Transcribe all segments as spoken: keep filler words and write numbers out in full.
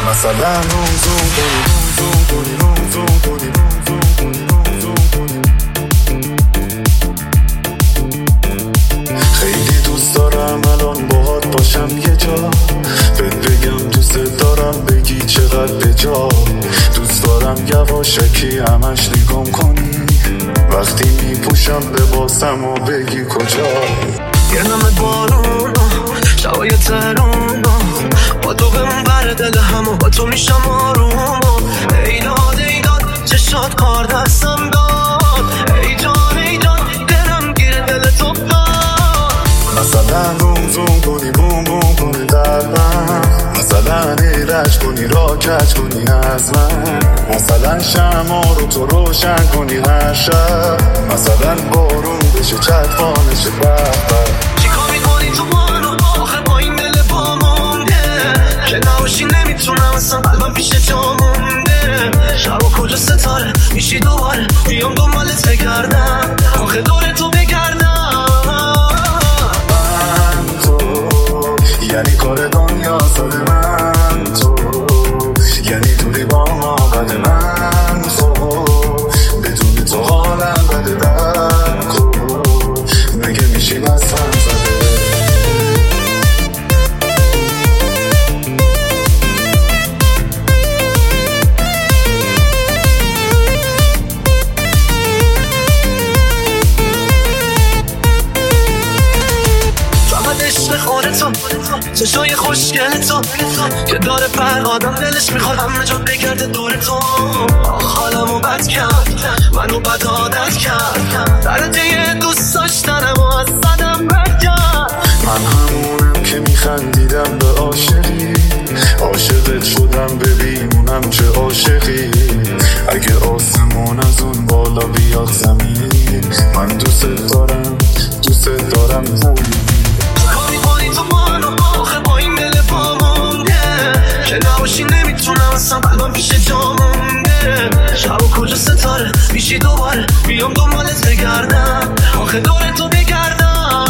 مثلا روم زوم کنی روم زوم کنی روم زوم کنی روم زوم کنی روم زوم کنی. خیلی دوست دارم الان باهات باشم یه جا، بهت بگم دوست دارم بگی چقدر بجا. دوست دارم یواشکی همش نگام کنی وقتی میپوشم لباسم و بگی کجا. گرنمت بارون شبای ترون با تو بمون بر دل همو با تو میشم آروم. ایداد ایداد چشات کار دستم داد. ای جان ای جان دلم گیر دل تو داد. مثلا روم زوم کنی بوم بوم کنی قلبم، مثلا ایرج کنی را کج کنی از من، مثلا شمع رو تو روشن کنی هر شب، مثلا بارون بشه چتوانش بخبر. چیکار میکنی تو بارون آخه با این دل با مونده که نباشی نمیتونم اصلا قلبم پیش جا مونده. شب و کجا ستاره میشی دوباره بیام دنبالت بگردم آخه دور تو بگردم. من تو یعنی کار دنیا ساده، من تو یعنی دوری با ما بده، من تو بدون تو حالم بده در کن مگه میشیم از هم زده. عشق خودتو چشای خوشگل تو که داره پر آدم دلش میخواد همه جا بگرده دور تو. حالمو بد کرد منو بد عادت کرد درجه دوست داشتنم و از صدم بد کرد. من همونم که میخندیدم به عاشقی، عاشقت شدم ببینونم چه عاشقی. اگه آسمون از اون بالا بیاد زمین من دوست دارم دوست دارم زمین. تو بانو آخه با این دل با مونده که نباشی نمیتونم اصلا قلبم پیش جا مونده. شب و کجا ستاره میشی دوباره بیام دنبالت بگردم آخه دور تو بگردم.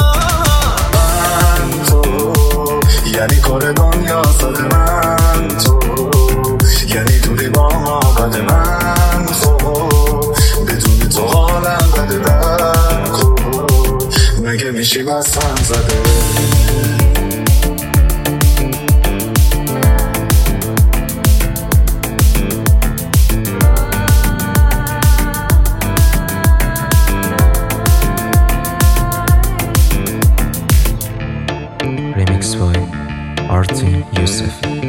من تو یعنی کار دنیا ساده، من تو یعنی دوری با ما بده، من تو بدون تو حالم بده در کن مگه میشیم از هم زده. Remix by Artin Yusuf.